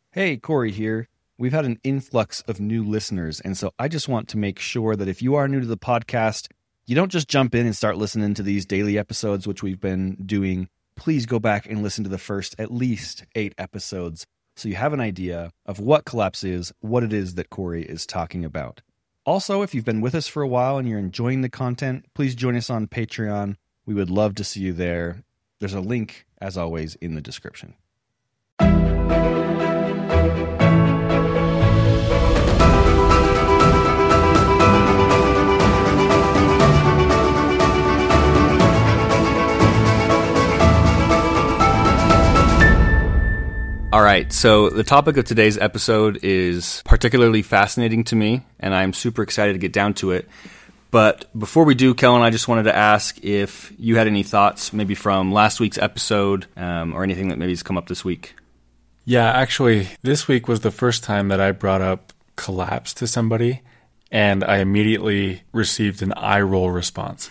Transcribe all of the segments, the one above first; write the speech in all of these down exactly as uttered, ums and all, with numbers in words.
Hey, Corey here. We've had an influx of new listeners, and so I just want to make sure that if you are new to the podcast, you don't just jump in and start listening to these daily episodes, which we've been doing. Please go back and listen to the first at least eight episodes so you have an idea of what Collapse is, what it is that Corey is talking about. Also, if you've been with us for a while and you're enjoying the content, please join us on Patreon. We would love to see you there. There's a link, as always, in the description. All right, so the topic of today's episode is particularly fascinating to me, and I'm super excited to get down to it. But before we do, Kellen, I just wanted to ask if you had any thoughts maybe from last week's episode um, or anything that maybe has come up this week. Yeah, actually, this week was the first time that I brought up Collapse to somebody, and I immediately received an eye roll response.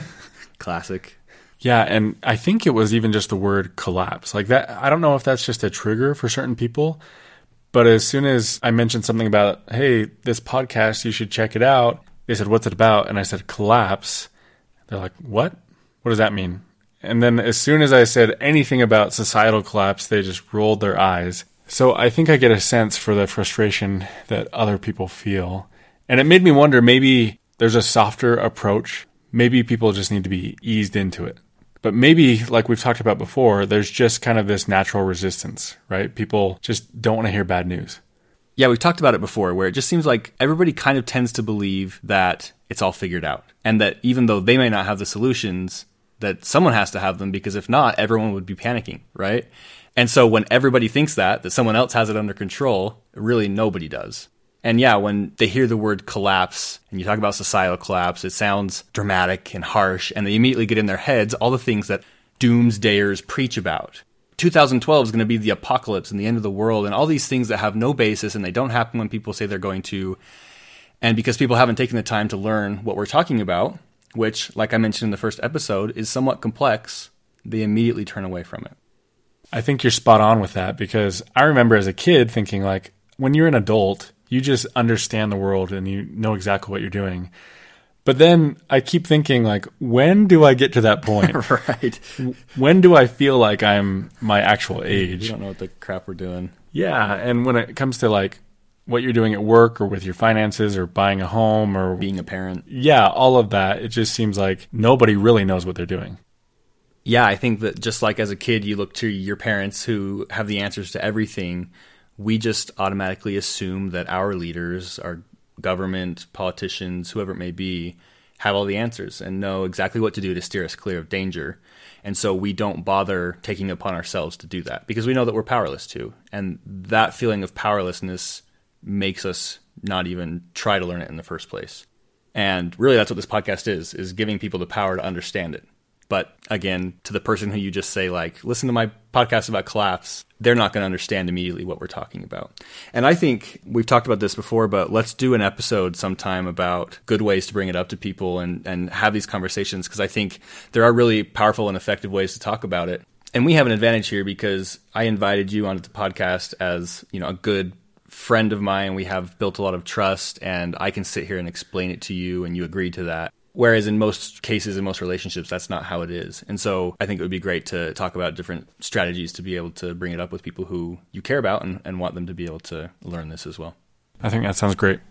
Classic. Yeah, and I think it was even just the word collapse. Like that, I don't know if that's just a trigger for certain people, but as soon as I mentioned something about, hey, this podcast, you should check it out, they said, what's it about? And I said, collapse. They're like, what? What does that mean? And then as soon as I said anything about societal collapse, they just rolled their eyes. So I think I get a sense for the frustration that other people feel. And it made me wonder, maybe there's a softer approach. Maybe people just need to be eased into it. But maybe, like we've talked about before, there's just kind of this natural resistance, right? People just don't want to hear bad news. Yeah, we've talked about it before, where it just seems like everybody kind of tends to believe that it's all figured out. And that even though they may not have the solutions, that someone has to have them, because if not, everyone would be panicking, right? And so when everybody thinks that, that someone else has it under control, really nobody does. And yeah, when they hear the word collapse and you talk about societal collapse, it sounds dramatic and harsh, and they immediately get in their heads all the things that doomsdayers preach about. two thousand twelve is going to be the apocalypse and the end of the world, and all these things that have no basis and they don't happen when people say they're going to. And because people haven't taken the time to learn what we're talking about, which, like I mentioned in the first episode, is somewhat complex, they immediately turn away from it. I think you're spot on with that, because I remember as a kid thinking, like, when you're an adult, you just understand the world and you know exactly what you're doing. But then I keep thinking, like, when do I get to that point? Right. When do I feel like I'm my actual age? You don't know what the crap we're doing. Yeah, and when it comes to, like, what you're doing at work or with your finances or buying a home or being a parent. Yeah, all of that. It just seems like nobody really knows what they're doing. Yeah, I think that just like as a kid, you look to your parents who have the answers to everything. We just automatically assume that our leaders, our government, politicians, whoever it may be, have all the answers and know exactly what to do to steer us clear of danger. And so we don't bother taking it upon ourselves to do that because we know that we're powerless to. And that feeling of powerlessness makes us not even try to learn it in the first place. And really that's what this podcast is, is giving people the power to understand it. But again, to the person who you just say, like, listen to my podcast about collapse, they're not going to understand immediately what we're talking about. And I think we've talked about this before, but let's do an episode sometime about good ways to bring it up to people and, and have these conversations, because I think there are really powerful and effective ways to talk about it. And we have an advantage here because I invited you onto the podcast as, you know, a good friend of mine. We have built a lot of trust, and I can sit here and explain it to you, and you agree to that. Whereas in most cases, in most relationships, that's not how it is. And so I think it would be great to talk about different strategies to be able to bring it up with people who you care about and, and want them to be able to learn this as well. I think that sounds great.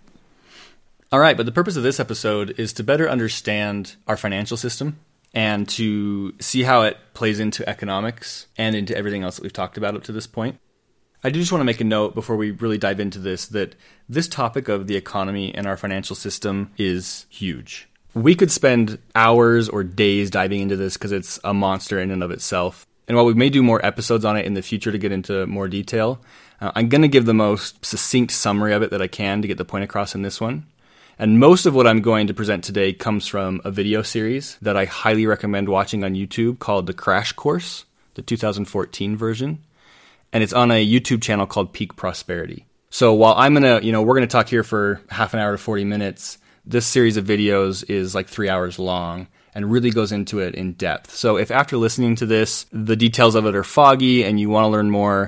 All right, but the purpose of this episode is to better understand our financial system and to see how it plays into economics and into everything else that we've talked about up to this point. I do just want to make a note before we really dive into this, that this topic of the economy and our financial system is huge. We could spend hours or days diving into this because it's a monster in and of itself. And while we may do more episodes on it in the future to get into more detail, uh, I'm going to give the most succinct summary of it that I can to get the point across in this one. And most of what I'm going to present today comes from a video series that I highly recommend watching on YouTube called The Crash Course, the two thousand fourteen version. And it's on a YouTube channel called Peak Prosperity. So while I'm going to, you know, we're going to talk here for half an hour to forty minutes, this series of videos is like three hours long and really goes into it in depth. So if after listening to this, the details of it are foggy and you want to learn more,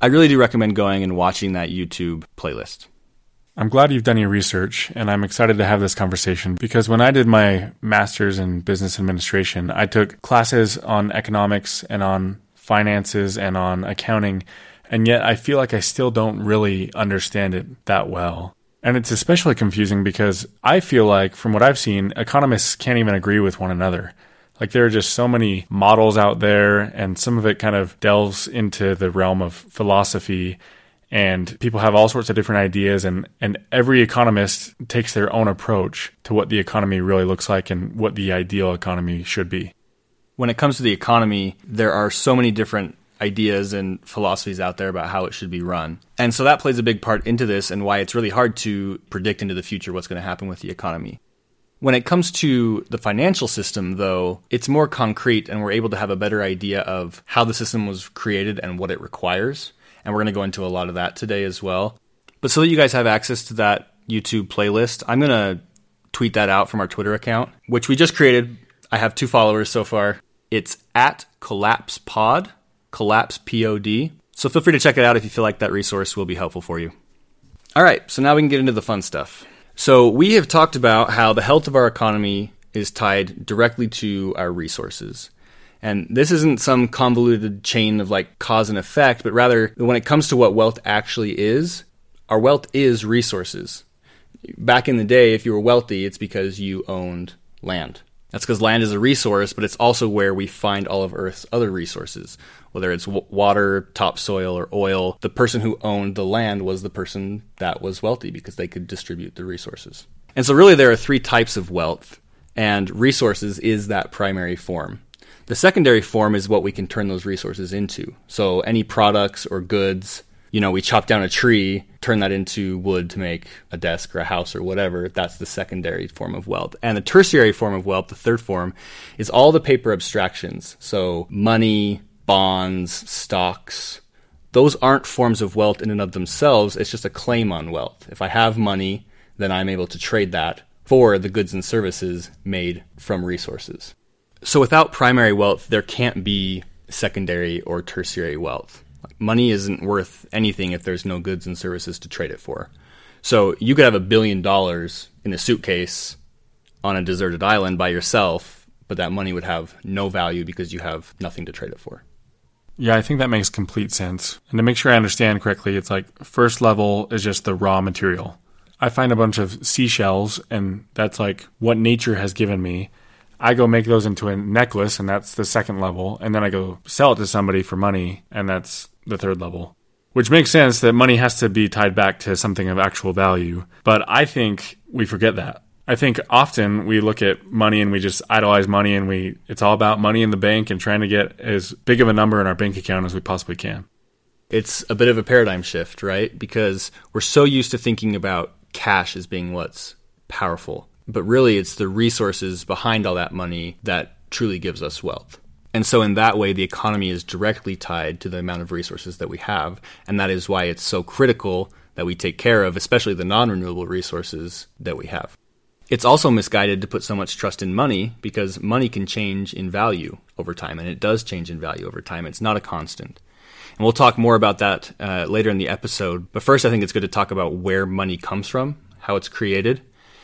I really do recommend going and watching that YouTube playlist. I'm glad you've done your research, and I'm excited to have this conversation because when I did my master's in business administration, I took classes on economics and on finances and on accounting, and yet I feel like I still don't really understand it that well. And it's especially confusing because I feel like, from what I've seen, economists can't even agree with one another. Like, there are just so many models out there, and some of it kind of delves into the realm of philosophy. And people have all sorts of different ideas, and, and every economist takes their own approach to what the economy really looks like and what the ideal economy should be. When it comes to the economy, there are so many different ideas and philosophies out there about how it should be run. And so that plays a big part into this and why it's really hard to predict into the future what's going to happen with the economy. When it comes to the financial system, though, it's more concrete, and we're able to have a better idea of how the system was created and what it requires. And we're going to go into a lot of that today as well. But so that you guys have access to that YouTube playlist, I'm going to tweet that out from our Twitter account, which we just created. I have two followers so far. It's at CollapsePod, Collapse P O D. So feel free to check it out if you feel like that resource will be helpful for you. All right, so now we can get into the fun stuff. So we have talked about how the health of our economy is tied directly to our resources. And this isn't some convoluted chain of like cause and effect, but rather when it comes to what wealth actually is, our wealth is resources. Back in the day, if you were wealthy, it's because you owned land. That's because land is a resource, but it's also where we find all of Earth's other resources. Whether it's w- water, topsoil, or oil, the person who owned the land was the person that was wealthy because they could distribute the resources. And so really there are three types of wealth, and resources is that primary form. The secondary form is what we can turn those resources into. So any products or goods, you know, we chop down a tree, turn that into wood to make a desk or a house or whatever. That's the secondary form of wealth. And the tertiary form of wealth, the third form, is all the paper abstractions. So money, bonds, stocks, those aren't forms of wealth in and of themselves. It's just a claim on wealth. If I have money, then I'm able to trade that for the goods and services made from resources. So without primary wealth, there can't be secondary or tertiary wealth. Money isn't worth anything if there's no goods and services to trade it for. So you could have a billion dollars in a suitcase on a deserted island by yourself, but that money would have no value because you have nothing to trade it for. Yeah, I think that makes complete sense. And to make sure I understand correctly, it's like first level is just the raw material. I find a bunch of seashells, and that's like what nature has given me. I go make those into a necklace, and that's the second level. And then I go sell it to somebody for money, and that's the third level. Which makes sense that money has to be tied back to something of actual value. But I think we forget that. I think often we look at money and we just idolize money, and we it's all about money in the bank and trying to get as big of a number in our bank account as we possibly can. It's a bit of a paradigm shift, right? Because we're so used to thinking about cash as being what's powerful. But really, it's the resources behind all that money that truly gives us wealth. And so in that way, the economy is directly tied to the amount of resources that we have. And that is why it's so critical that we take care of, especially the non-renewable resources that we have. It's also misguided to put so much trust in money because money can change in value over time. And it does change in value over time. It's not a constant. And we'll talk more about that uh, later in the episode. But first, I think it's good to talk about where money comes from, how it's created.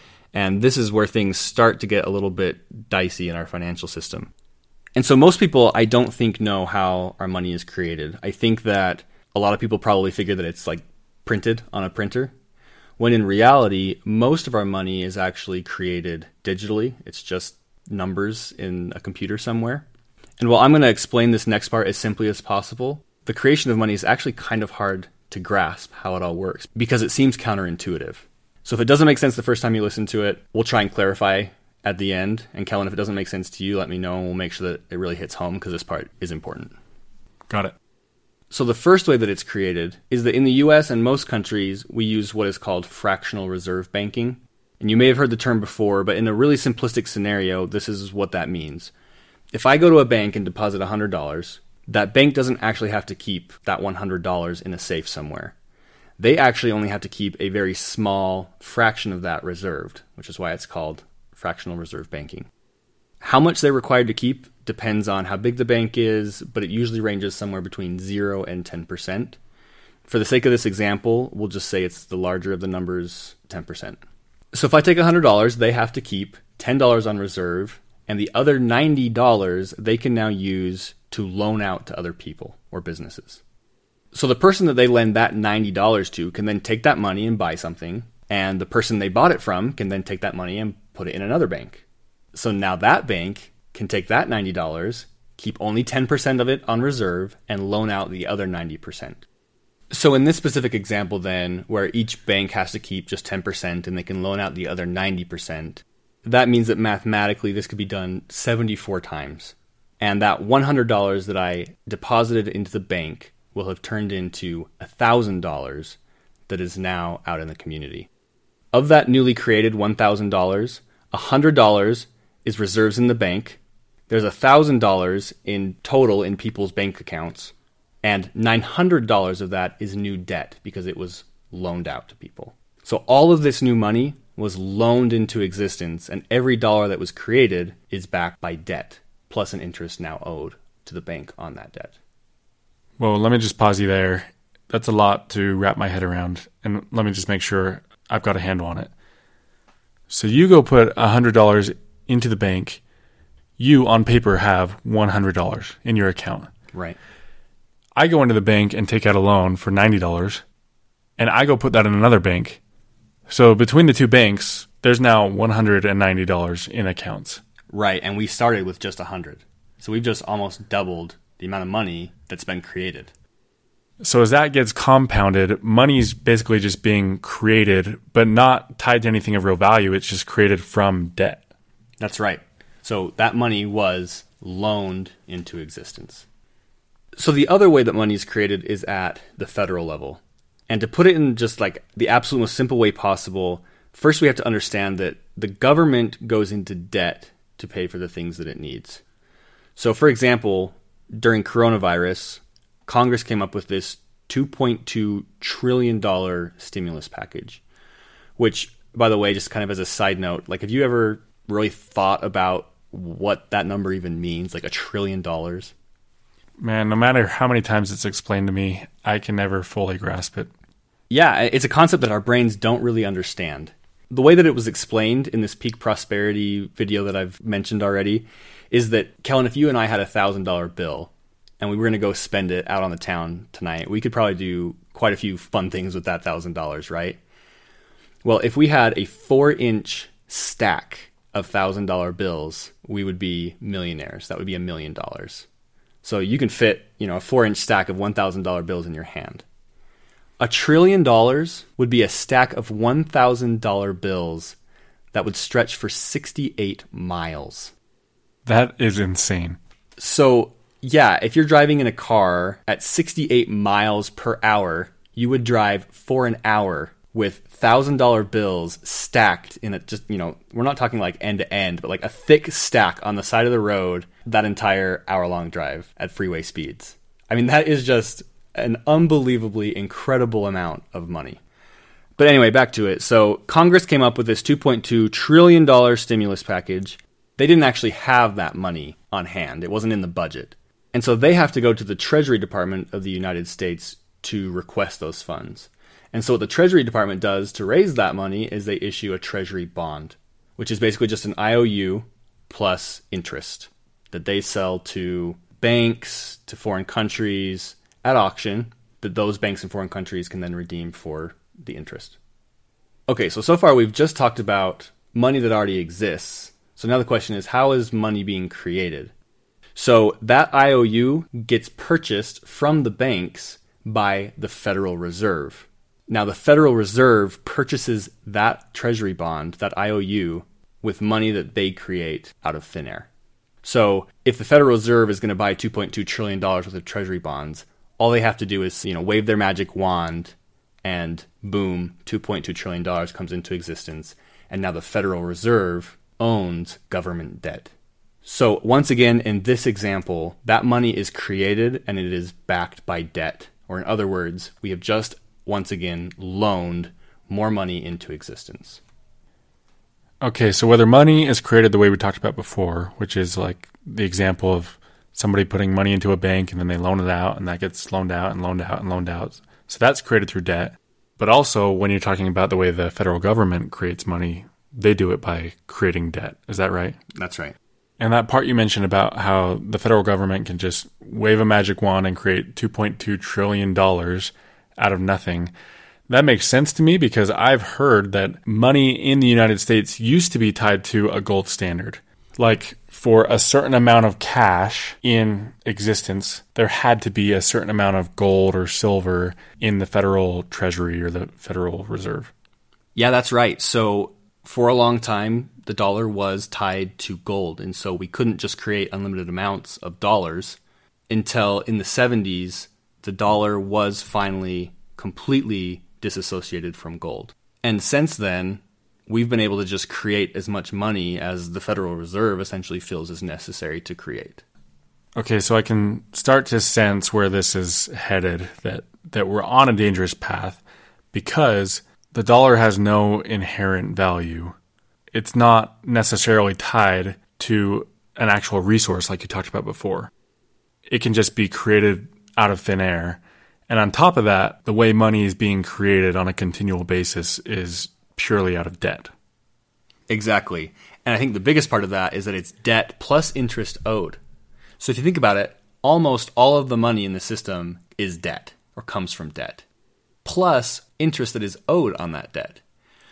And this is where things start to get a little bit dicey in our financial system. And so most people, I don't think, know how our money is created. I think that a lot of people probably figure that it's like printed on a printer, when in reality, most of our money is actually created digitally. It's just numbers in a computer somewhere. And while I'm going to explain this next part as simply as possible, the creation of money is actually kind of hard to grasp how it all works because it seems counterintuitive. So if it doesn't make sense the first time you listen to it, we'll try and clarify at the end. And Kellen, if it doesn't make sense to you, let me know and we'll make sure that it really hits home because this part is important. Got it. So the first way that it's created is that in the U S and most countries, we use what is called fractional reserve banking. And you may have heard the term before, but in a really simplistic scenario, this is what that means. If I go to a bank and deposit one hundred dollars, that bank doesn't actually have to keep that one hundred dollars in a safe somewhere. They actually only have to keep a very small fraction of that reserved, which is why it's called fractional reserve banking. How much they're required to keep depends on how big the bank is, but it usually ranges somewhere between zero and ten percent. For the sake of this example, we'll just say it's the larger of the numbers, ten percent. So if I take one hundred dollars, they have to keep ten dollars on reserve, and the other ninety dollars they can now use to loan out to other people or businesses. So the person that they lend that ninety dollars to can then take that money and buy something, and the person they bought it from can then take that money and put it in another bank. So now that bank can take that ninety dollars, keep only ten percent of it on reserve, and loan out the other ninety percent. So in this specific example then, where each bank has to keep just ten percent and they can loan out the other ninety percent, that means that mathematically this could be done seventy-four times. And that one hundred dollars that I deposited into the bank will have turned into one thousand dollars that is now out in the community. Of that newly created one thousand dollars, one hundred dollars is reserves in the bank. There's one thousand dollars in total in people's bank accounts. And nine hundred dollars of that is new debt because it was loaned out to people. So all of this new money was loaned into existence, and every dollar that was created is backed by debt, plus an interest now owed to the bank on that debt. Well, let me just pause you there. That's a lot to wrap my head around, and let me just make sure I've got a handle on it. So you go put one hundred dollars into the bank. You, on paper, have one hundred dollars in your account. Right. I go into the bank and take out a loan for ninety dollars, and I go put that in another bank. So between the two banks, there's now one hundred ninety dollars in accounts. Right, and we started with just one hundred dollars. So we've just almost doubled the amount of money that's been created. So as that gets compounded, money's basically just being created, but not tied to anything of real value. It's just created from debt. That's right. So that money was loaned into existence. So the other way that money is created is at the federal level. And to put it in just like the absolute most simple way possible, first we have to understand that the government goes into debt to pay for the things that it needs. So for example, during coronavirus, Congress came up with this two point two trillion dollars stimulus package, which, by the way, just kind of as a side note, like have you ever really thought about what that number even means, like a trillion dollars? Man, no matter how many times it's explained to me, I can never fully grasp it. Yeah, it's a concept that our brains don't really understand. The way that it was explained in this Peak Prosperity video that I've mentioned already is that, Kellen, if you and I had a one thousand dollars bill and we were going to go spend it out on the town tonight, we could probably do quite a few fun things with that one thousand dollars, right? Well, if we had a four-inch stack of one thousand dollars bills, we would be millionaires. That would be a million dollars. So you can fit, you know, a four-inch stack of one thousand dollars bills in your hand. A trillion dollars would be a stack of one thousand dollars bills that would stretch for sixty-eight miles. That is insane. So, yeah, if you're driving in a car at sixty-eight miles per hour, you would drive for an hour with one thousand dollars bills stacked in a just, you know, we're not talking like end to end, but like a thick stack on the side of the road that entire hour-long drive at freeway speeds. I mean, that is just an unbelievably incredible amount of money. But anyway, back to it. So Congress came up with this two point two trillion dollars stimulus package. They didn't actually have that money on hand. It wasn't in the budget. And so they have to go to the Treasury Department of the United States to request those funds. And so what the Treasury Department does to raise that money is they issue a Treasury bond, which is basically just an I O U plus interest that they sell to banks, to foreign countries at auction, that those banks and foreign countries can then redeem for the interest. Okay, so so far we've just talked about money that already exists. So now the question is, how is money being created? So that I O U gets purchased from the banks by the Federal Reserve. Now the Federal Reserve purchases that Treasury bond, that I O U, with money that they create out of thin air. So if the Federal Reserve is going to buy two point two trillion dollars worth of Treasury bonds, all they have to do is, you know, wave their magic wand and boom, two point two trillion dollars comes into existence. And now the Federal Reserve owns government debt. So once again, in this example, that money is created and it is backed by debt. Or in other words, we have just once again loaned more money into existence. Okay, so whether money is created the way we talked about before, which is like the example of somebody putting money into a bank and then they loan it out and that gets loaned out and loaned out and loaned out. So that's created through debt. But also, when you're talking about the way the federal government creates money, they do it by creating debt. Is that right? That's right. And that part you mentioned about how the federal government can just wave a magic wand and create two point two trillion dollars out of nothing, that makes sense to me because I've heard that money in the United States used to be tied to a gold standard. Like for a certain amount of cash in existence, there had to be a certain amount of gold or silver in the federal treasury or the Federal Reserve. Yeah, that's right. So for a long time, the dollar was tied to gold. And so we couldn't just create unlimited amounts of dollars until in the seventies, the dollar was finally completely disassociated from gold. And since then, we've been able to just create as much money as the Federal Reserve essentially feels is necessary to create. Okay, so I can start to sense where this is headed, that, that we're on a dangerous path because the dollar has no inherent value. It's not necessarily tied to an actual resource like you talked about before. It can just be created out of thin air. And on top of that, the way money is being created on a continual basis is purely out of debt. Exactly. And I think the biggest part of that is that it's debt plus interest owed. So if you think about it, almost all of the money in the system is debt or comes from debt, plus interest that is owed on that debt.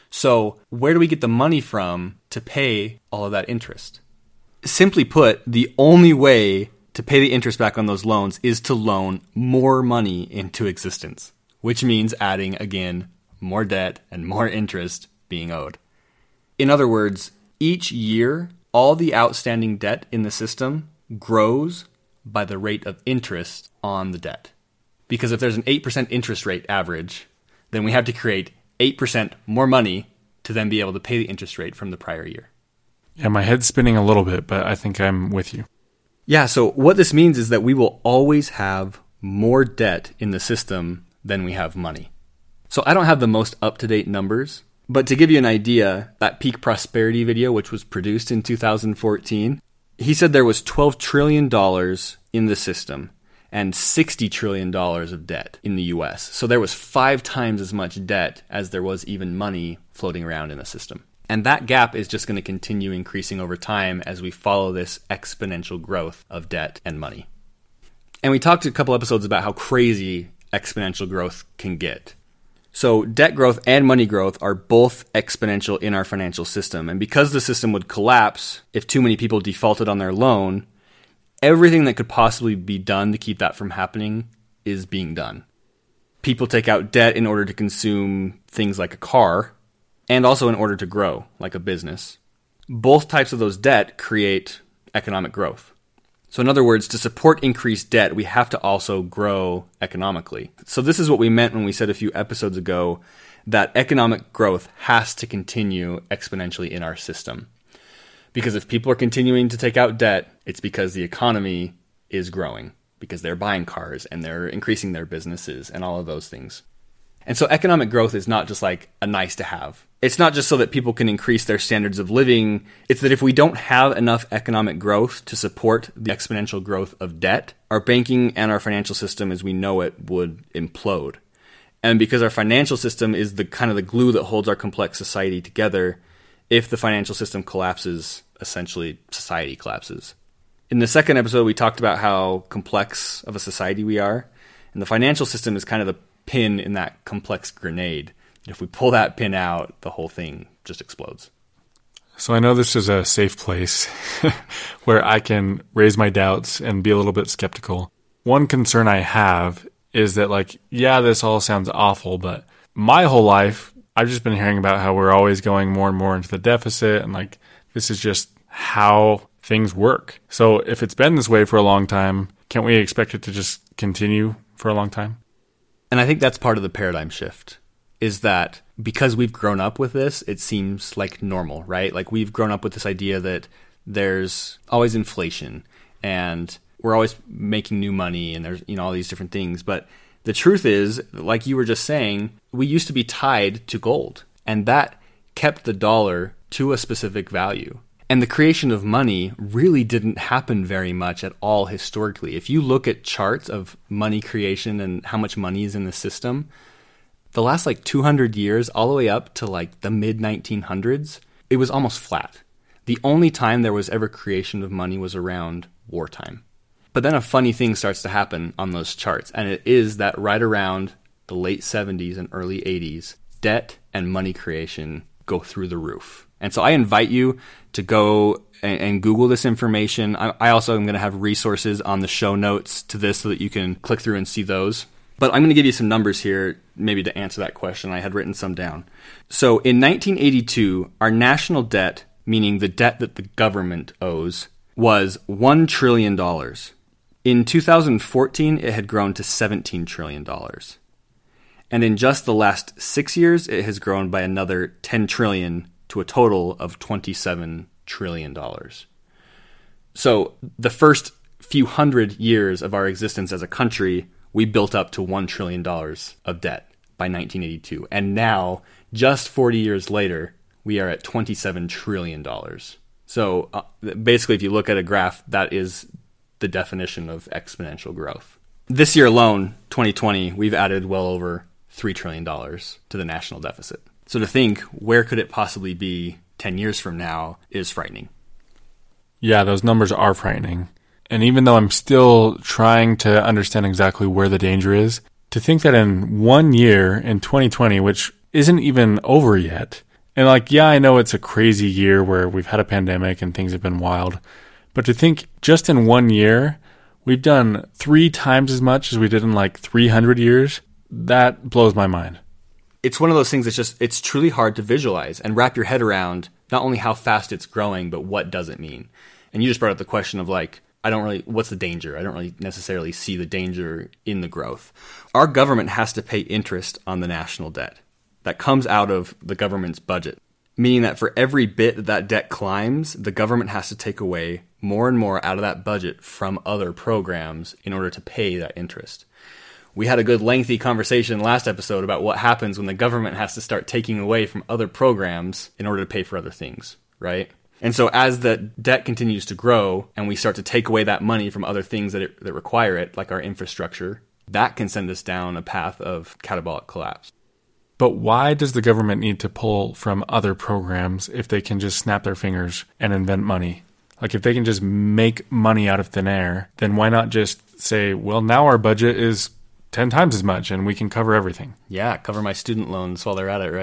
So where do we get the money from to pay all of that interest? Simply put, the only way to pay the interest back on those loans is to loan more money into existence, which means adding, again, more debt and more interest being owed. In other words, each year, all the outstanding debt in the system grows by the rate of interest on the debt. Because if there's an eight percent interest rate average, then we have to create eight percent more money to then be able to pay the interest rate from the prior year. Yeah, my head's spinning a little bit, but I think I'm with you. Yeah, so what this means is that we will always have more debt in the system than we have money. So I don't have the most up-to-date numbers, but to give you an idea, that Peak Prosperity video, which was produced in two thousand fourteen, he said there was twelve trillion dollars in the system and sixty trillion dollars of debt in the U S. So there was five times as much debt as there was even money floating around in the system. And that gap is just going to continue increasing over time as we follow this exponential growth of debt and money. And we talked a couple episodes about how crazy exponential growth can get. So debt growth and money growth are both exponential in our financial system. And because the system would collapse if too many people defaulted on their loan, everything that could possibly be done to keep that from happening is being done. People take out debt in order to consume things like a car, and also in order to grow, like a business. Both types of those debt create economic growth. So in other words, to support increased debt, we have to also grow economically. So this is what we meant when we said a few episodes ago that economic growth has to continue exponentially in our system. Because if people are continuing to take out debt, it's because the economy is growing, because they're buying cars and they're increasing their businesses and all of those things. And so economic growth is not just like a nice to have. It's not just so that people can increase their standards of living. It's that if we don't have enough economic growth to support the exponential growth of debt, our banking and our financial system as we know it would implode. And because our financial system is the kind of the glue that holds our complex society together, if the financial system collapses, essentially society collapses. In the second episode, we talked about how complex of a society we are. And the financial system is kind of the pin in that complex grenade. If we pull that pin out, the whole thing just explodes. So I know this is a safe place where I can raise my doubts and be a little bit skeptical. One concern I have is that, like, yeah, this all sounds awful, but my whole life, I've just been hearing about how we're always going more and more into the deficit, and, like, this is just how things work. So if it's been this way for a long time, can't we expect it to just continue for a long time? And I think that's part of the paradigm shift, is that because we've grown up with this, it seems like normal, right? Like we've grown up with this idea that there's always inflation and we're always making new money and there's, you know, all these different things. But the truth is, like you were just saying, we used to be tied to gold, and that kept the dollar to a specific value. And the creation of money really didn't happen very much at all historically. If you look at charts of money creation and how much money is in the system, the last like two hundred years, all the way up to like the mid nineteen hundreds, it was almost flat. The only time there was ever creation of money was around wartime. But then a funny thing starts to happen on those charts, and it is that right around the late seventies and early eighties, debt and money creation go through the roof. And so I invite you to go and, and Google this information. I, I also am going to have resources on the show notes to this so that you can click through and see those. But I'm going to give you some numbers here, maybe to answer that question. I had written some down. So in nineteen eighty-two, our national debt, meaning the debt that the government owes, was one trillion dollars. In two thousand fourteen, it had grown to seventeen trillion dollars. And in just the last six years, it has grown by another ten trillion dollars to a total of twenty-seven trillion dollars. So the first few hundred years of our existence as a country, we built up to one trillion dollars of debt by nineteen eighty-two. And now, just forty years later, we are at twenty-seven trillion dollars. So uh, basically, if you look at a graph, that is the definition of exponential growth. This year alone, twenty twenty, we've added well over three trillion dollars to the national deficit. So to think, where could it possibly be ten years from now is frightening. Yeah, those numbers are frightening. And even though I'm still trying to understand exactly where the danger is, to think that in one year, in twenty twenty, which isn't even over yet, and like, yeah, I know it's a crazy year where we've had a pandemic and things have been wild, but to think just in one year, we've done three times as much as we did in like three hundred years, that blows my mind. It's one of those things that's just, it's truly hard to visualize and wrap your head around not only how fast it's growing, but what does it mean? And you just brought up the question of like, I don't really, what's the danger? I don't really necessarily see the danger in the growth. Our government has to pay interest on the national debt. That comes out of the government's budget, meaning that for every bit that that debt climbs, the government has to take away more and more out of that budget from other programs in order to pay that interest. We had a good lengthy conversation last episode about what happens when the government has to start taking away from other programs in order to pay for other things, right? And so as the debt continues to grow and we start to take away that money from other things that, it, that require it, like our infrastructure, that can send us down a path of catabolic collapse. But why does the government need to pull from other programs if they can just snap their fingers and invent money? Like if they can just make money out of thin air, then why not just say, well, now our budget is ten times as much and we can cover everything? Yeah, cover my student loans while they're at it,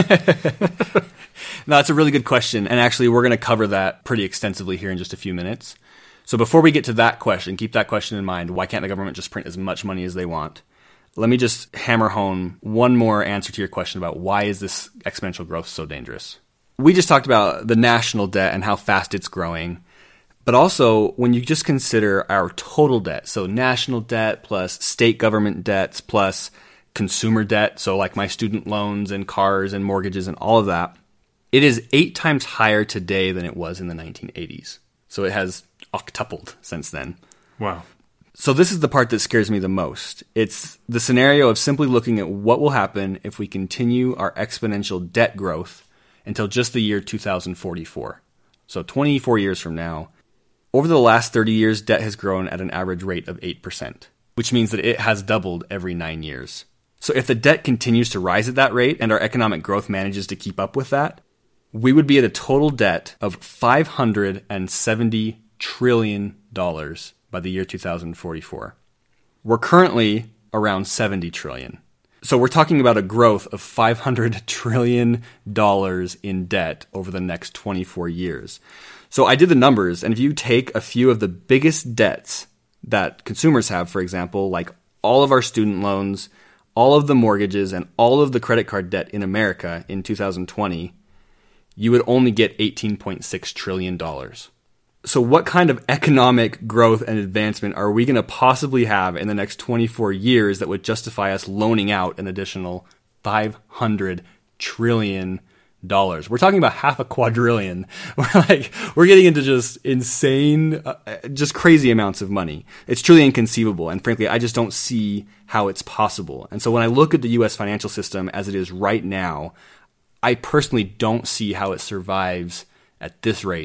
right? No, that's a really good question. And actually, we're going to cover that pretty extensively here in just a few minutes. So before we get to that question, keep that question in mind. Why can't the government just print as much money as they want? Let me just hammer home one more answer to your question about why is this exponential growth so dangerous? We just talked about the national debt and how fast it's growing. But also, when you just consider our total debt, so national debt plus state government debts plus consumer debt, so like my student loans and cars and mortgages and all of that, it is eight times higher today than it was in the nineteen eighties. So it has octupled since then. Wow. So this is the part that scares me the most. It's the scenario of simply looking at what will happen if we continue our exponential debt growth until just the year two thousand forty-four. So twenty-four years from now. Over the last thirty years, debt has grown at an average rate of eight percent, which means that it has doubled every nine years. So if the debt continues to rise at that rate and our economic growth manages to keep up with that, we would be at a total debt of five hundred seventy trillion dollars by the year two thousand forty-four. We're currently around seventy trillion dollars. So we're talking about a growth of five hundred trillion dollars in debt over the next twenty-four years. So I did the numbers, and if you take a few of the biggest debts that consumers have, for example, like all of our student loans, all of the mortgages, and all of the credit card debt in America in two thousand twenty, you would only get eighteen point six trillion dollars. So what kind of economic growth and advancement are we going to possibly have in the next twenty-four years that would justify us loaning out an additional five hundred trillion dollars? We're talking about half a quadrillion. We're like, we're getting into just insane, uh, just crazy amounts of money. It's truly inconceivable. And frankly, I just don't see how it's possible. And so when I look at the U S financial system as it is right now, I personally don't see how it survives at this rate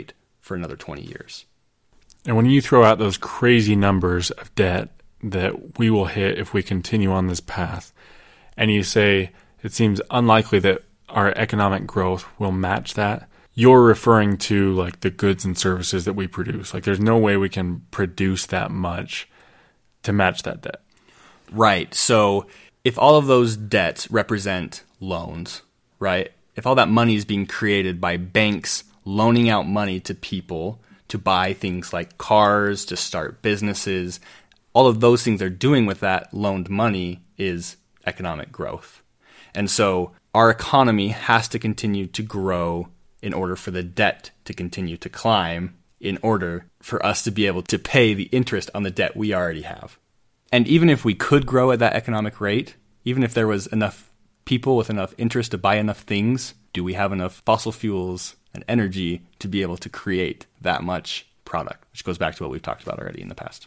for another twenty years. And when you throw out those crazy numbers of debt that we will hit if we continue on this path, and you say it seems unlikely that our economic growth will match that, you're referring to like the goods and services that we produce. Like there's no way we can produce that much to match that debt. Right. So if all of those debts represent loans, right? If all that money is being created by banks loaning out money to people to buy things like cars, to start businesses, all of those things they're doing with that loaned money is economic growth. And so our economy has to continue to grow in order for the debt to continue to climb, in order for us to be able to pay the interest on the debt we already have. And even if we could grow at that economic rate, even if there was enough people with enough interest to buy enough things, do we have enough fossil fuels and energy to be able to create that much product? Which goes back to what we've talked about already in the past.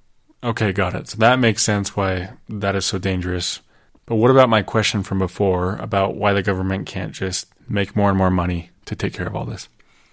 Okay, got it. So that makes sense why that is so dangerous. But what about my question from before about why the government can't just make more and more money to take care of all this?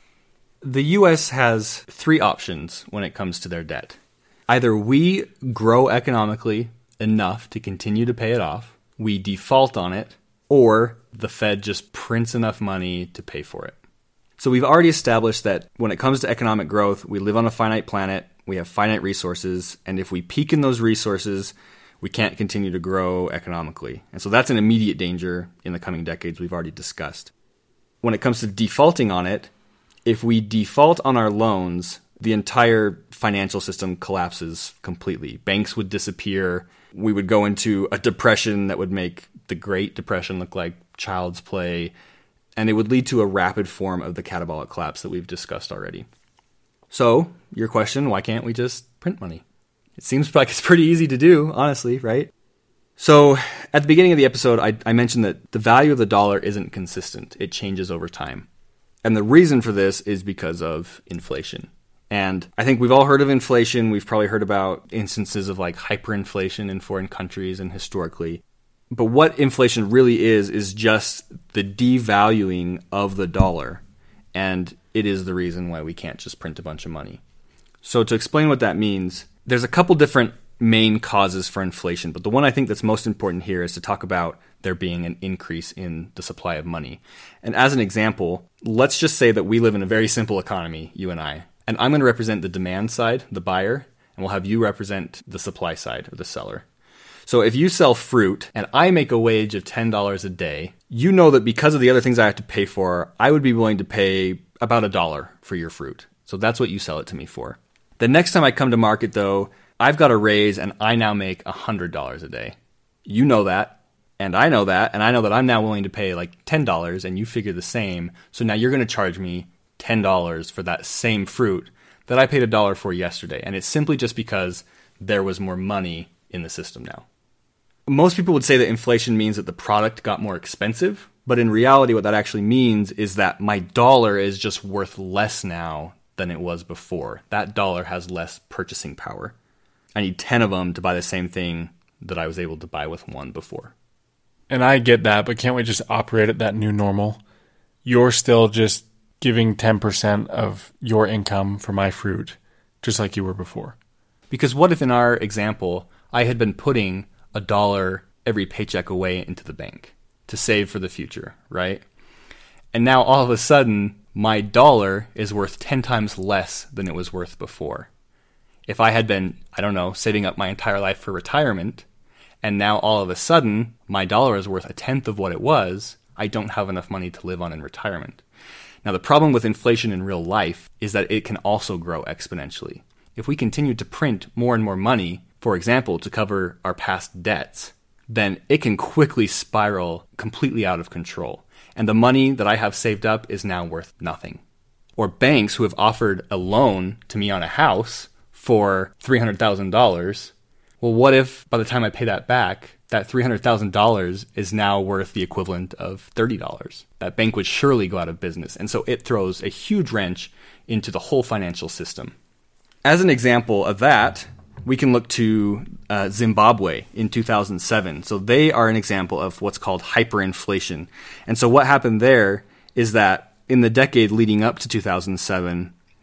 The U S has three options when it comes to their debt. Either we grow economically enough to continue to pay it off, we default on it, or the Fed just prints enough money to pay for it. So we've already established that when it comes to economic growth, we live on a finite planet, we have finite resources, and if we peak in those resources, we can't continue to grow economically. And so that's an immediate danger in the coming decades we've already discussed. When it comes to defaulting on it, if we default on our loans, the entire financial system collapses completely. Banks would disappear. We would go into a depression that would make the Great Depression look like child's play, and it would lead to a rapid form of the catabolic collapse that we've discussed already. So, your question, why can't we just print money? It seems like it's pretty easy to do, honestly, right? So, at the beginning of the episode, I, I mentioned that the value of the dollar isn't consistent. It changes over time. And the reason for this is because of inflation. And I think we've all heard of inflation. We've probably heard about instances of like hyperinflation in foreign countries and historically. But what inflation really is, is just the devaluing of the dollar. And it is the reason why we can't just print a bunch of money. So to explain what that means, there's a couple different main causes for inflation. But the one I think that's most important here is to talk about there being an increase in the supply of money. And as an example, let's just say that we live in a very simple economy, you and I. And I'm going to represent the demand side, the buyer, and we'll have you represent the supply side, or the seller. So if you sell fruit and I make a wage of ten dollars a day, you know that because of the other things I have to pay for, I would be willing to pay about a dollar for your fruit. So that's what you sell it to me for. The next time I come to market, though, I've got a raise and I now make one hundred dollars a day. You know that, and I know that, and I know that I'm now willing to pay like ten dollars, and you figure the same. So now you're going to charge me ten dollars for that same fruit that I paid a dollar for yesterday. And it's simply just because there was more money in the system now. Most people would say that inflation means that the product got more expensive, but in reality what that actually means is that my dollar is just worth less now than it was before. That dollar has less purchasing power. I need ten of them to buy the same thing that I was able to buy with one before. And I get that, but can't we just operate at that new normal? You're still just giving ten percent of your income for my fruit, just like you were before. Because what if in our example, I had been putting a dollar every paycheck away into the bank to save for the future, right? And now all of a sudden, my dollar is worth ten times less than it was worth before. If I had been, I don't know, saving up my entire life for retirement, and now all of a sudden, my dollar is worth a tenth of what it was, I don't have enough money to live on in retirement. Now, the problem with inflation in real life is that it can also grow exponentially. If we continue to print more and more money, for example, to cover our past debts, then it can quickly spiral completely out of control. And the money that I have saved up is now worth nothing. Or banks who have offered a loan to me on a house for three hundred thousand dollars, well, what if by the time I pay that back, that three hundred thousand dollars is now worth the equivalent of thirty dollars? That bank would surely go out of business. And so it throws a huge wrench into the whole financial system. As an example of that, we can look to uh, Zimbabwe in two thousand seven. So they are an example of what's called hyperinflation. And so what happened there is that in the decade leading up to two thousand seven,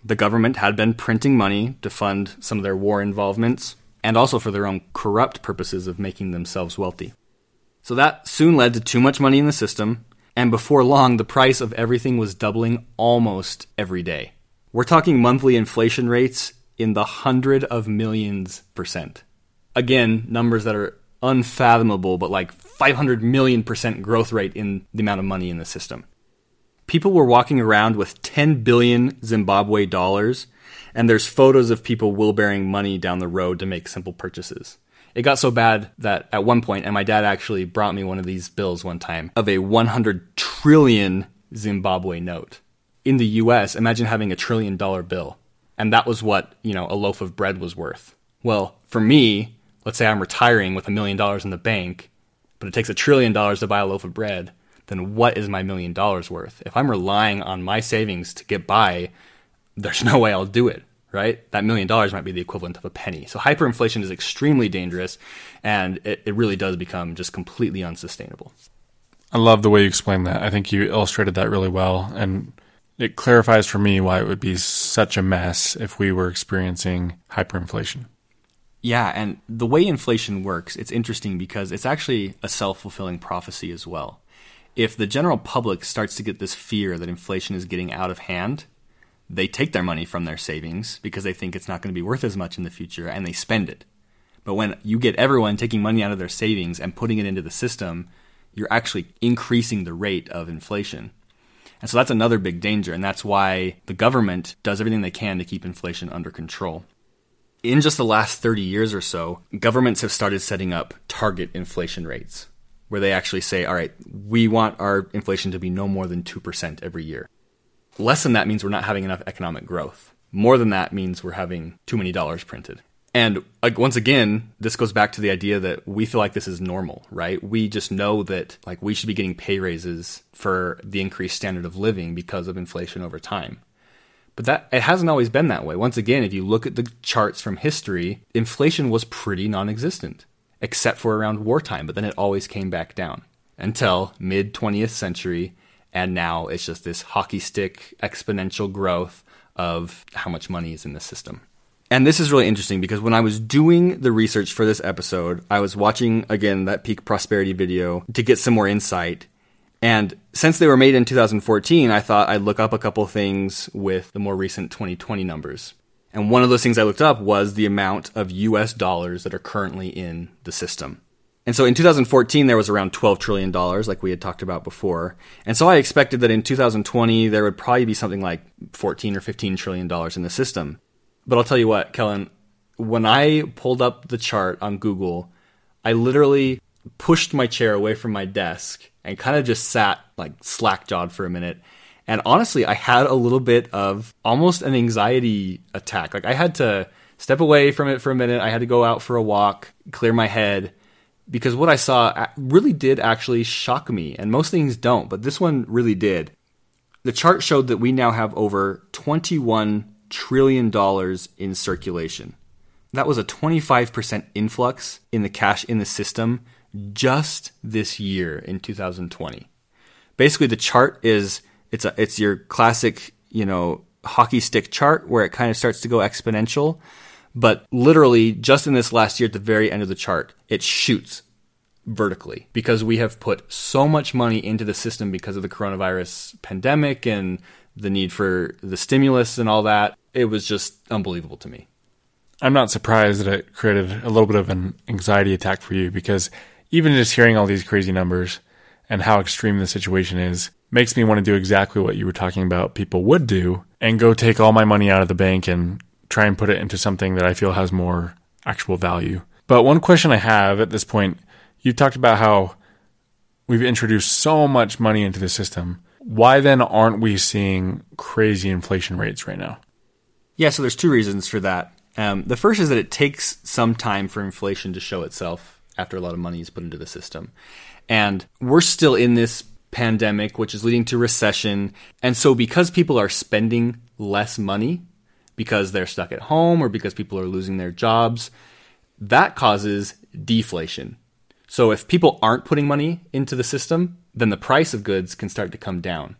The government had been printing money to fund some of their war involvements and also for their own corrupt purposes of making themselves wealthy. So that soon led to too much money in the system, and before long, the price of everything was doubling almost every day. We're talking monthly inflation rates in the hundred of millions percent. Again, numbers that are unfathomable, but like five hundred million percent growth rate in the amount of money in the system. People were walking around with ten billion Zimbabwe dollars, and there's photos of people wheelbarrowing money down the road to make simple purchases. It got so bad that at one point, and my dad actually brought me one of these bills one time, of a one hundred trillion Zimbabwe note. In the U S, imagine having a trillion dollar bill. And that was what, you know, a loaf of bread was worth. Well, for me, let's say I'm retiring with a million dollars in the bank, but it takes a trillion dollars to buy a loaf of bread, then what is my million dollars worth? If I'm relying on my savings to get by, there's no way I'll do it, right? That million dollars might be the equivalent of a penny. So hyperinflation is extremely dangerous, and it, it really does become just completely unsustainable. I love the way you explained that. I think you illustrated that really well, and it clarifies for me why it would be such a mess if we were experiencing hyperinflation. Yeah, and the way inflation works, it's interesting because it's actually a self-fulfilling prophecy as well. If the general public starts to get this fear that inflation is getting out of hand, they take their money from their savings because they think it's not going to be worth as much in the future, and they spend it. But when you get everyone taking money out of their savings and putting it into the system, you're actually increasing the rate of inflation. And so that's another big danger, and that's why the government does everything they can to keep inflation under control. In just the last thirty years or so, governments have started setting up target inflation rates, where they actually say, all right, we want our inflation to be no more than two percent every year. Less than that means we're not having enough economic growth. More than that means we're having too many dollars printed. And like, once again, this goes back to the idea that we feel like this is normal, right? We just know that like we should be getting pay raises for the increased standard of living because of inflation over time. But that it hasn't always been that way. Once again, if you look at the charts from history, inflation was pretty non-existent, except for around wartime, but then it always came back down until mid-twentieth century, and now it's just this hockey stick exponential growth of how much money is in the system. And this is really interesting because when I was doing the research for this episode, I was watching, again, that Peak Prosperity video to get some more insight. And since they were made in two thousand fourteen, I thought I'd look up a couple things with the more recent twenty twenty numbers. And one of those things I looked up was the amount of U S dollars that are currently in the system. And so in two thousand fourteen, there was around twelve trillion dollars, like we had talked about before. And so I expected that in two thousand twenty, there would probably be something like fourteen or fifteen trillion dollars in the system. But I'll tell you what, Kellen, when I pulled up the chart on Google, I literally pushed my chair away from my desk and kind of just sat like slack-jawed for a minute. And honestly, I had a little bit of almost an anxiety attack. Like I had to step away from it for a minute. I had to go out for a walk, clear my head, because what I saw really did actually shock me. And most things don't, but this one really did. The chart showed that we now have over twenty-one trillion dollars in circulation. That was a twenty-five percent influx in the cash in the system just this year in two thousand twenty. Basically, the chart is it's a it's your classic, you know, hockey stick chart where it kind of starts to go exponential, but literally just in this last year at the very end of the chart, it shoots vertically because we have put so much money into the system because of the coronavirus pandemic and the need for the stimulus and all that. It was just unbelievable to me. I'm not surprised that it created a little bit of an anxiety attack for you because even just hearing all these crazy numbers and how extreme the situation is makes me want to do exactly what you were talking about people would do and go take all my money out of the bank and try and put it into something that I feel has more actual value. But one question I have at this point, you've talked about how we've introduced so much money into the system. Why then aren't we seeing crazy inflation rates right now? Yeah, so there's two reasons for that. Um, the first is that it takes some time for inflation to show itself after a lot of money is put into the system. And we're still in this pandemic, which is leading to recession. And so because people are spending less money because they're stuck at home or because people are losing their jobs, that causes deflation. So if people aren't putting money into the system, then the price of goods can start to come down.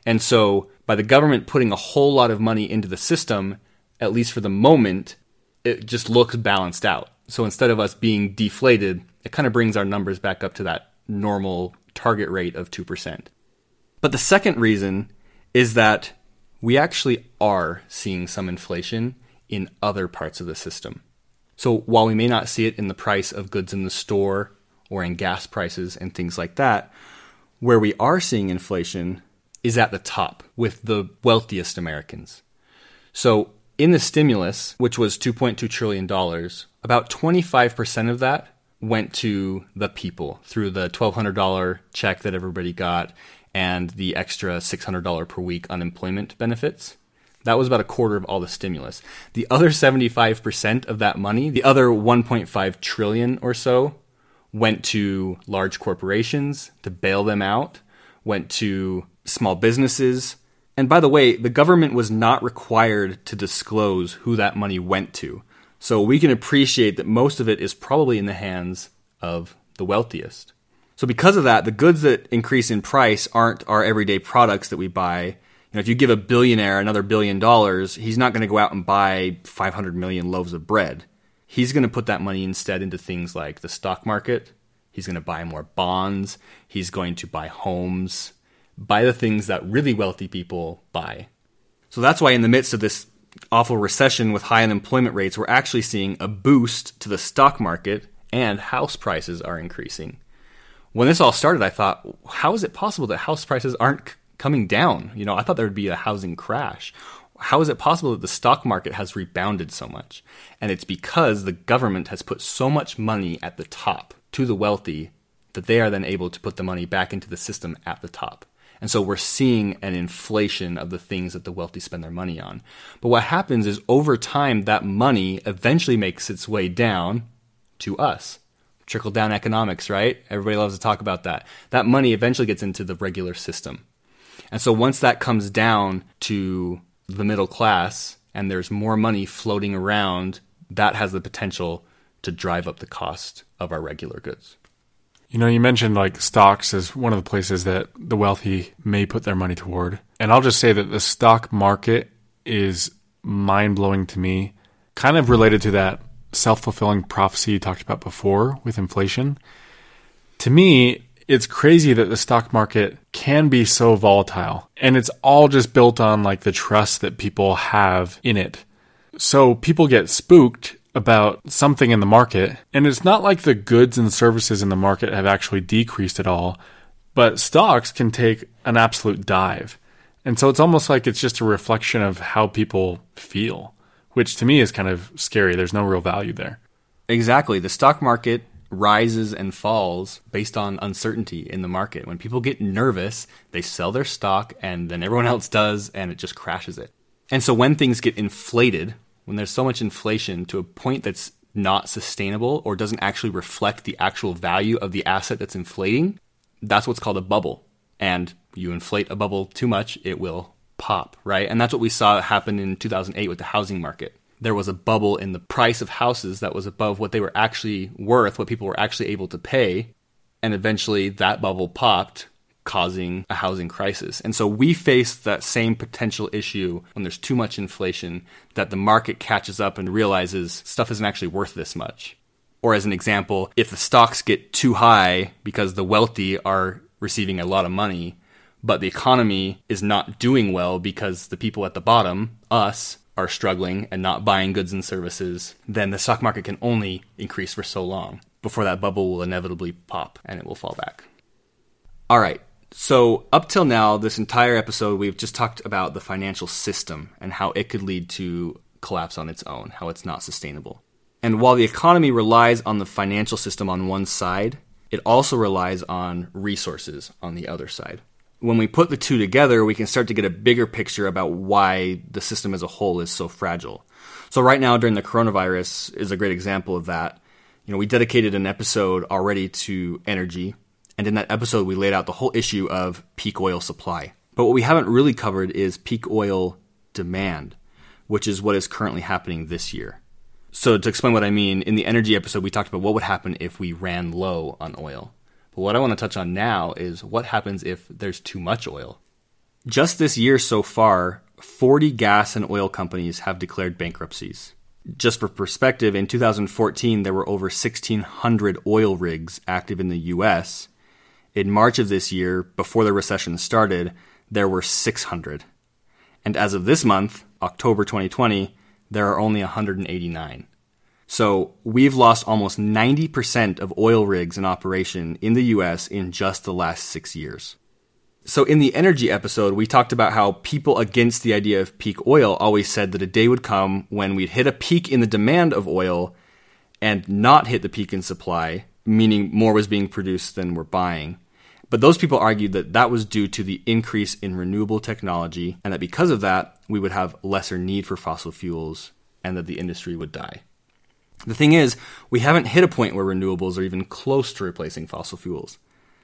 And so by the government putting a whole lot of money into the system, at least for the moment, it just looks balanced out. So instead of us being deflated, it kind of brings our numbers back up to that normal target rate of two percent. But the second reason is that we actually are seeing some inflation in other parts of the system. So while we may not see it in the price of goods in the store or in gas prices and things like that, where we are seeing inflation is at the top with the wealthiest Americans. So in the stimulus, which was two point two trillion dollars, about twenty-five percent of that went to the people through the twelve hundred dollars check that everybody got and the extra six hundred dollars per week unemployment benefits. That was about a quarter of all the stimulus. The other seventy-five percent of that money, the other one point five trillion dollars or so, went to large corporations to bail them out, went to small businesses. And by the way, the government was not required to disclose who that money went to. So we can appreciate that most of it is probably in the hands of the wealthiest. So because of that, the goods that increase in price aren't our everyday products that we buy. You know, if you give a billionaire another billion dollars, he's not going to go out and buy five hundred million loaves of bread. He's going to put that money instead into things like the stock market. He's going to buy more bonds. He's going to buy homes, buy the things that really wealthy people buy. So that's why in the midst of this awful recession with high unemployment rates, we're actually seeing a boost to the stock market and house prices are increasing. When this all started, I thought, how is it possible that house prices aren't c- coming down? You know, I thought there would be a housing crash. How is it possible that the stock market has rebounded so much? And it's because the government has put so much money at the top to the wealthy that they are then able to put the money back into the system at the top. And so we're seeing an inflation of the things that the wealthy spend their money on. But what happens is over time, that money eventually makes its way down to us. Trickle-down economics, right? Everybody loves to talk about that. That money eventually gets into the regular system. And so once that comes down to the middle class and there's more money floating around, that has the potential to drive up the cost of our regular goods. You know, you mentioned like stocks as one of the places that the wealthy may put their money toward. And I'll just say that the stock market is mind-blowing to me, kind of related to that self-fulfilling prophecy you talked about before with inflation. To me, it's crazy that the stock market can be so volatile, and it's all just built on like the trust that people have in it. So people get spooked about something in the market, and it's not like the goods and services in the market have actually decreased at all, but stocks can take an absolute dive. And so it's almost like it's just a reflection of how people feel, which to me is kind of scary. There's no real value there. Exactly. The stock market rises and falls based on uncertainty in the market. When people get nervous, they sell their stock and then everyone else does, and it just crashes it. And so when things get inflated, when there's so much inflation to a point that's not sustainable or doesn't actually reflect the actual value of the asset that's inflating, that's what's called a bubble. And you inflate a bubble too much, it will pop, right? And that's what we saw happen in two thousand eight with the housing market. There was a bubble in the price of houses that was above what they were actually worth, what people were actually able to pay. And eventually that bubble popped, causing a housing crisis. And so we face that same potential issue when there's too much inflation, that the market catches up and realizes stuff isn't actually worth this much. Or as an example, if the stocks get too high because the wealthy are receiving a lot of money, but the economy is not doing well because the people at the bottom, us, are struggling and not buying goods and services, then the stock market can only increase for so long before that bubble will inevitably pop and it will fall back. All right. So up till now, this entire episode, we've just talked about the financial system and how it could lead to collapse on its own, how it's not sustainable. And while the economy relies on the financial system on one side, it also relies on resources on the other side. When we put the two together, we can start to get a bigger picture about why the system as a whole is so fragile. So right now, during the coronavirus is a great example of that. You know, we dedicated an episode already to energy. And in that episode, we laid out the whole issue of peak oil supply. But what we haven't really covered is peak oil demand, which is what is currently happening this year. So to explain what I mean, in the energy episode, we talked about what would happen if we ran low on oil. But what I want to touch on now is what happens if there's too much oil. Just this year so far, forty gas and oil companies have declared bankruptcies. Just for perspective, in two thousand fourteen, there were over sixteen hundred oil rigs active in the U S. In March of this year, before the recession started, there were six hundred. And as of this month, October twenty twenty, there are only one hundred eighty-nine. So we've lost almost ninety percent of oil rigs in operation in the U S in just the last six years. So in the energy episode, we talked about how people against the idea of peak oil always said that a day would come when we'd hit a peak in the demand of oil and not hit the peak in supply, meaning more was being produced than we're buying. But those people argued that that was due to the increase in renewable technology and that because of that, we would have lesser need for fossil fuels and that the industry would die. The thing is, we haven't hit a point where renewables are even close to replacing fossil fuels.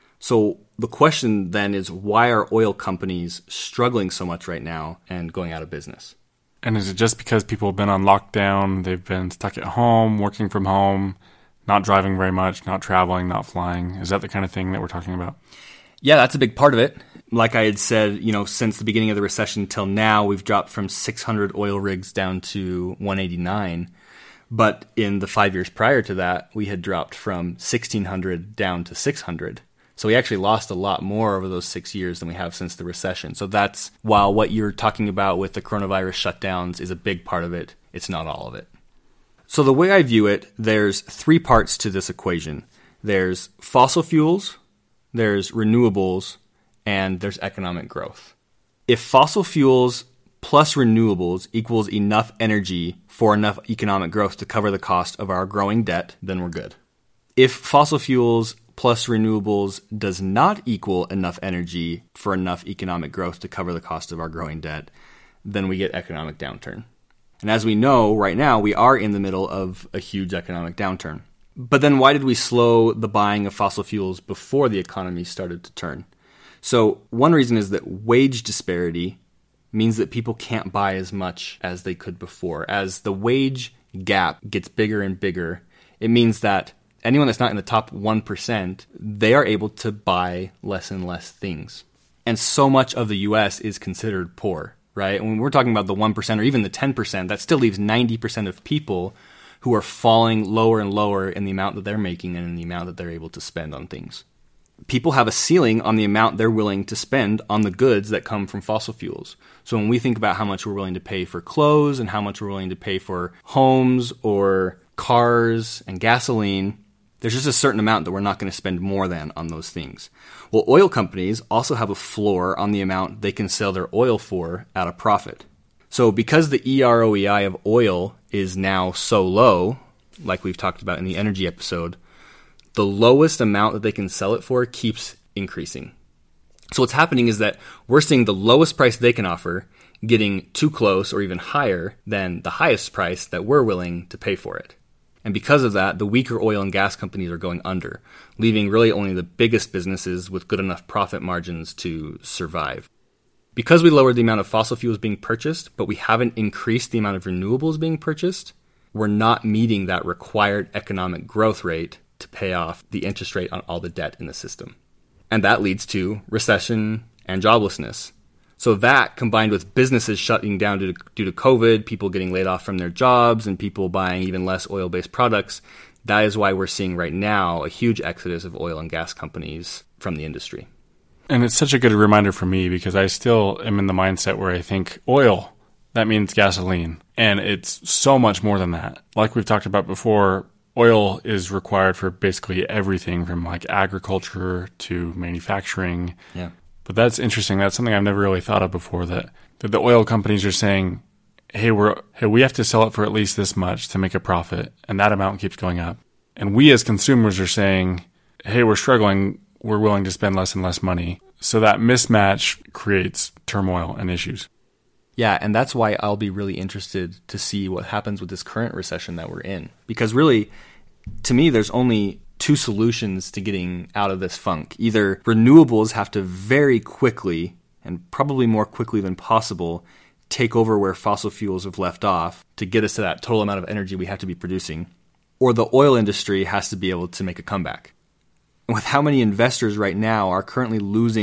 So the question then is, why are oil companies struggling so much right now and going out of business? And is it just because people have been on lockdown, they've been stuck at home, working from home, not driving very much, not traveling, not flying? Is that the kind of thing that we're talking about? Yeah, that's a big part of it. Like I had said, you know, since the beginning of the recession till now, we've dropped from six hundred oil rigs down to one eighty-nine. But in the five years prior to that, we had dropped from sixteen hundred down to six hundred. So we actually lost a lot more over those six years than we have since the recession. So that's, while what you're talking about with the coronavirus shutdowns is a big part of it, it's not all of it. So the way I view it, there's three parts to this equation. There's fossil fuels, there's renewables, and there's economic growth. If fossil fuels plus renewables equals enough energy for enough economic growth to cover the cost of our growing debt, then we're good. If fossil fuels plus renewables does not equal enough energy for enough economic growth to cover the cost of our growing debt, then we get economic downturn. And as we know, right now, we are in the middle of a huge economic downturn. But then why did we slow the buying of fossil fuels before the economy started to turn? So one reason is that wage disparity means that people can't buy as much as they could before. As the wage gap gets bigger and bigger, it means that anyone that's not in the top one percent, they are able to buy less and less things. And so much of the U S is considered poor, right? When we're talking about the one percent or even the ten percent, that still leaves ninety percent of people who are falling lower and lower in the amount that they're making and in the amount that they're able to spend on things. People have a ceiling on the amount they're willing to spend on the goods that come from fossil fuels. So when we think about how much we're willing to pay for clothes and how much we're willing to pay for homes or cars and gasoline, there's just a certain amount that we're not going to spend more than on those things. Well, oil companies also have a floor on the amount they can sell their oil for at a profit. So because the E R O E I of oil is now so low, like we've talked about in the energy episode, the lowest amount that they can sell it for keeps increasing. So what's happening is that we're seeing the lowest price they can offer getting too close or even higher than the highest price that we're willing to pay for it. And because of that, the weaker oil and gas companies are going under, leaving really only the biggest businesses with good enough profit margins to survive. Because we lowered the amount of fossil fuels being purchased, but we haven't increased the amount of renewables being purchased, we're not meeting that required economic growth rate to pay off the interest rate on all the debt in the system. And that leads to recession and joblessness. So that, combined with businesses shutting down due to, due to COVID, people getting laid off from their jobs, and people buying even less oil-based products, that is why we're seeing right now a huge exodus of oil and gas companies from the industry. And it's such a good reminder for me because I still am in the mindset where I think oil, that means gasoline. And it's so much more than that. Like we've talked about before, oil is required for basically everything from like agriculture to manufacturing. Yeah. But that's interesting. That's something I've never really thought of before, that, that the oil companies are saying, hey, we're hey, we have to sell it for at least this much to make a profit, and that amount keeps going up. And we as consumers are saying, hey, we're struggling, we're willing to spend less and less money. So that mismatch creates turmoil and issues. Yeah, and that's why I'll be really interested to see what happens with this current recession that we're in. Because really, to me, there's only two solutions to getting out of this funk. Either renewables have to very quickly, and probably more quickly than possible, take over where fossil fuels have left off to get us to that total amount of energy we have to be producing, or the oil industry has to be able to make a comeback. And with how many investors right now are currently losing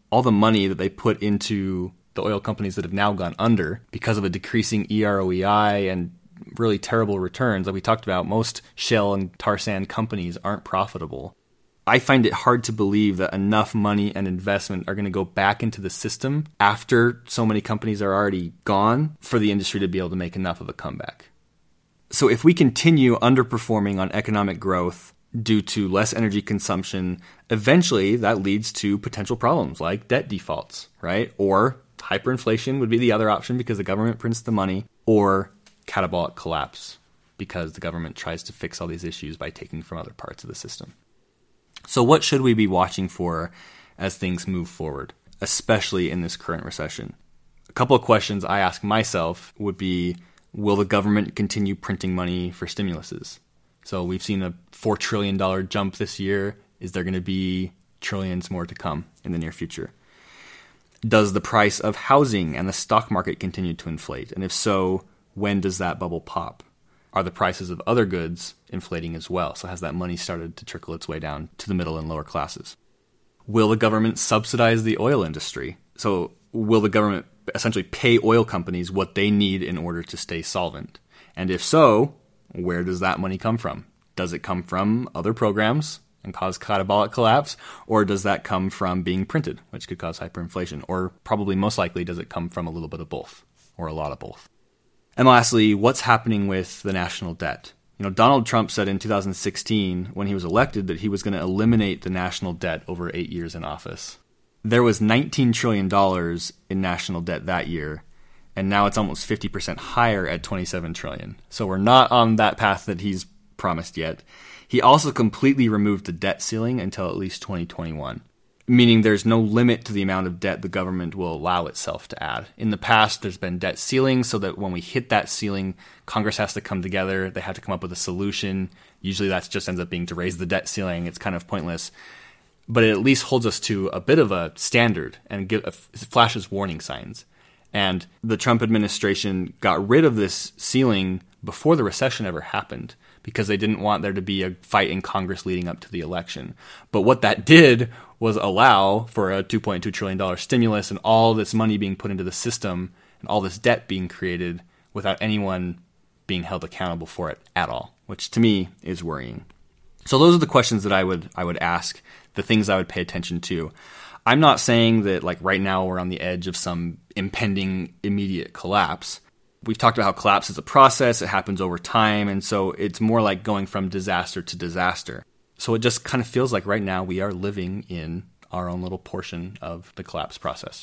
all the money that they put into the oil companies that have now gone under because of a decreasing E R O E I and really terrible returns. Like we talked about, most shale and tar sand companies aren't profitable. I find it hard to believe that enough money and investment are going to go back into the system after so many companies are already gone for the industry to be able to make enough of a comeback. So if we continue underperforming on economic growth due to less energy consumption, eventually that leads to potential problems like debt defaults, right? Or hyperinflation would be the other option because the government prints the money, or catabolic collapse because the government tries to fix all these issues by taking from other parts of the system. So what should we be watching for as things move forward, especially in this current recession? A couple of questions I ask myself would be, will the government continue printing money for stimuluses? So we've seen a four trillion dollars jump this year. Is there going to be trillions more to come in the near future? Does the price of housing and the stock market continue to inflate? And if so, when does that bubble pop? Are the prices of other goods inflating as well? So has that money started to trickle its way down to the middle and lower classes? Will the government subsidize the oil industry? So will the government essentially pay oil companies what they need in order to stay solvent? And if so, where does that money come from? Does it come from other programs and cause catabolic collapse? Or does that come from being printed, which could cause hyperinflation? Or probably most likely, does it come from a little bit of both or a lot of both? And lastly, what's happening with the national debt? You know, Donald Trump said in two thousand sixteen, when he was elected, that he was going to eliminate the national debt over eight years in office. There was nineteen trillion dollars in national debt that year, and now it's almost fifty percent higher at twenty-seven trillion dollars. So we're not on that path that he's promised yet. He also completely removed the debt ceiling until at least twenty twenty-one. Meaning there's no limit to the amount of debt the government will allow itself to add. In the past, there's been debt ceilings so that when we hit that ceiling, Congress has to come together. They have to come up with a solution. Usually that just ends up being to raise the debt ceiling. It's kind of pointless. But it at least holds us to a bit of a standard and give, uh, flashes warning signs. And the Trump administration got rid of this ceiling before the recession ever happened because they didn't want there to be a fight in Congress leading up to the election. But what that did was allow for a two point two trillion dollars stimulus and all this money being put into the system and all this debt being created without anyone being held accountable for it at all, which to me is worrying. So those are the questions that I would I would ask, the things I would pay attention to. I'm not saying that like right now we're on the edge of some impending immediate collapse. We've talked about how collapse is a process, it happens over time, and so it's more like going from disaster to disaster. So it just kind of feels like right now we are living in our own little portion of the collapse process.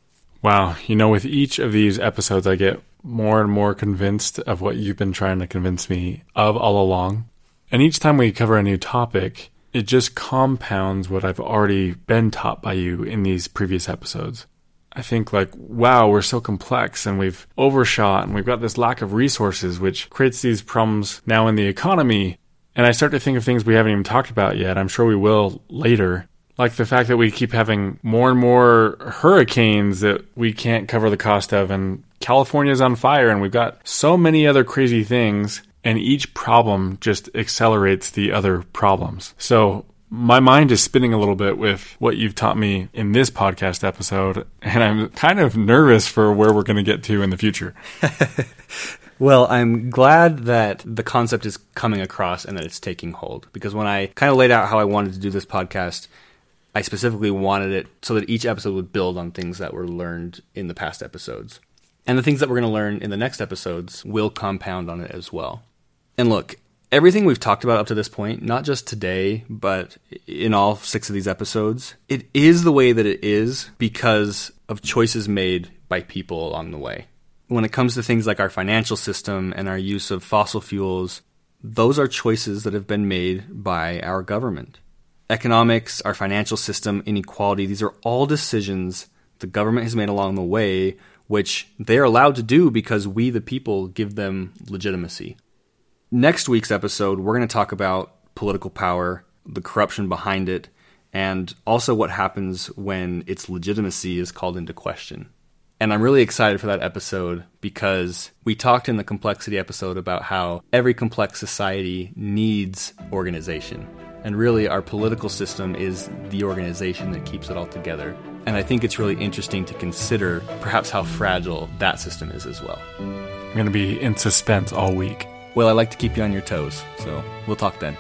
Wow. You know, with each of these episodes, I get more and more convinced of what you've been trying to convince me of all along. And each time we cover a new topic, it just compounds what I've already been taught by you in these previous episodes. I think like, wow, we're so complex and we've overshot and we've got this lack of resources, which creates these problems now in the economy. And I start to think of things we haven't even talked about yet. I'm sure we will later. Like the fact that we keep having more and more hurricanes that we can't cover the cost of, and California's on fire, and we've got so many other crazy things, and each problem just accelerates the other problems. So my mind is spinning a little bit with what you've taught me in this podcast episode, and I'm kind of nervous for where we're going to get to in the future. Well, I'm glad that the concept is coming across and that it's taking hold, because when I kind of laid out how I wanted to do this podcast, I specifically wanted it so that each episode would build on things that were learned in the past episodes. And the things that we're going to learn in the next episodes will compound on it as well. And look, everything we've talked about up to this point, not just today, but in all six of these episodes, it is the way that it is because of choices made by people along the way. When it comes to things like our financial system and our use of fossil fuels, those are choices that have been made by our government. Economics, our financial system, inequality, these are all decisions the government has made along the way, which they're allowed to do because we, the people, give them legitimacy. Next week's episode, we're going to talk about political power, the corruption behind it, and also what happens when its legitimacy is called into question. And I'm really excited for that episode because we talked in the complexity episode about how every complex society needs organization. And really, our political system is the organization that keeps it all together. And I think it's really interesting to consider perhaps how fragile that system is as well. I'm going to be in suspense all week. Well, I like to keep you on your toes, so we'll talk then.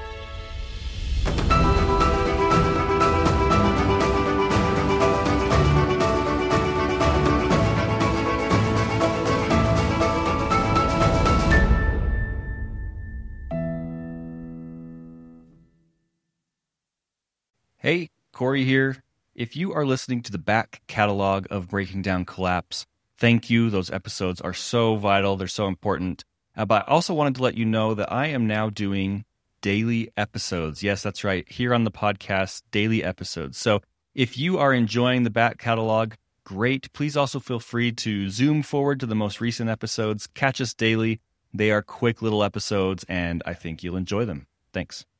Hey, Corey here. If you are listening to the back catalog of Breaking Down Collapse, thank you. Those episodes are so vital. They're so important. Uh, but I also wanted to let you know that I am now doing daily episodes. Yes, that's right. Here on the podcast, daily episodes. So if you are enjoying the back catalog, great. Please also feel free to zoom forward to the most recent episodes. Catch us daily. They are quick little episodes, and I think you'll enjoy them. Thanks.